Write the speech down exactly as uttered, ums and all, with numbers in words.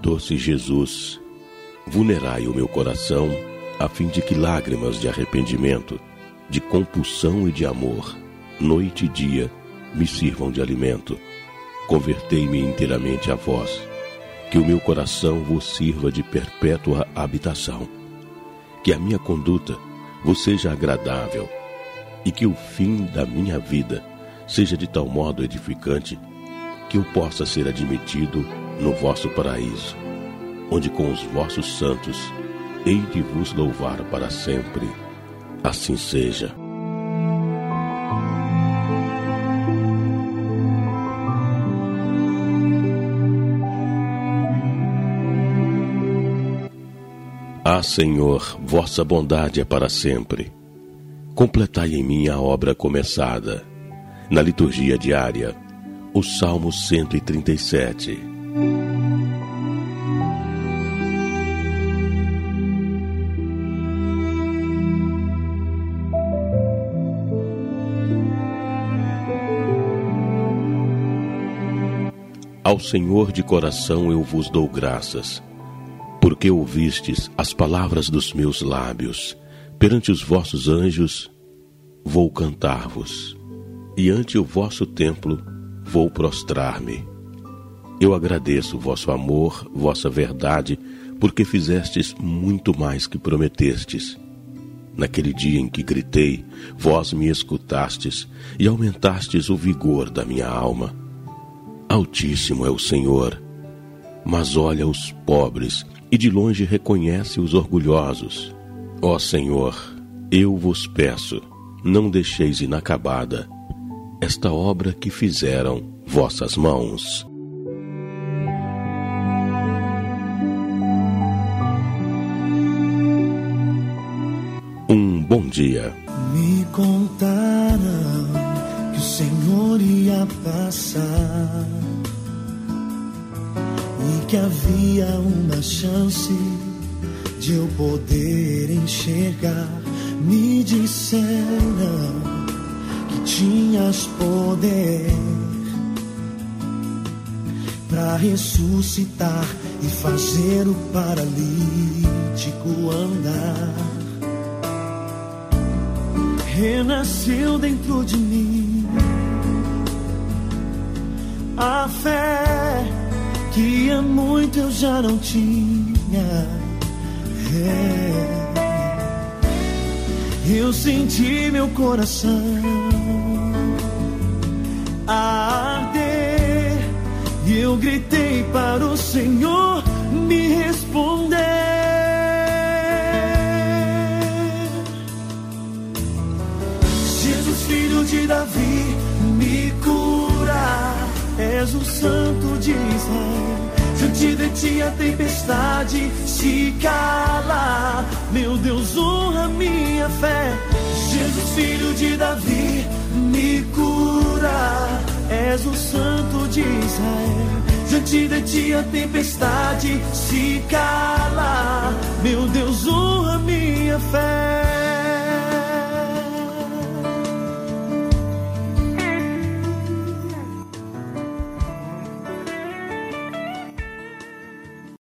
doce Jesus, vulnerai o meu coração, a fim de que lágrimas de arrependimento, de compulsão e de amor, noite e dia, me sirvam de alimento. Convertei-me inteiramente a vós, que o meu coração vos sirva de perpétua habitação. Que a minha conduta vos seja agradável, e que o fim da minha vida seja de tal modo edificante, que eu possa ser admitido no vosso paraíso, onde com os vossos santos hei de vos louvar para sempre. Assim seja. Ah, Senhor, vossa bondade é para sempre. Completai em mim a obra começada. Na liturgia diária, o Salmo cento e trinta e sete. Ao Senhor de coração eu vos dou graças, porque ouvistes as palavras dos meus lábios. Perante os vossos anjos vou cantar-vos, e ante o vosso templo vou prostrar-me. Eu agradeço vosso amor, vossa verdade, porque fizestes muito mais que prometestes. Naquele dia em que gritei, vós me escutastes e aumentastes o vigor da minha alma. Altíssimo é o Senhor, mas olha os pobres e de longe reconhece os orgulhosos. Ó Senhor, eu vos peço, não deixeis inacabada esta obra que fizeram vossas mãos. Um bom dia. Me contaram que o Senhor ia passar e que havia uma chance de eu poder enxergar. Me disseram que tinhas poder para ressuscitar e fazer o paralítico andar. Renasceu dentro de mim a fé que há muito eu já não tinha. É. Eu senti meu coração arder e eu gritei para o Senhor me responder. Jesus, filho de Davi, me cura, és o Santo de Israel. Diante de ti a tempestade se cala. Meu Deus, honra minha fé. Jesus, filho de Davi, me cura, és o Santo de Israel. Diante de ti a tempestade se cala.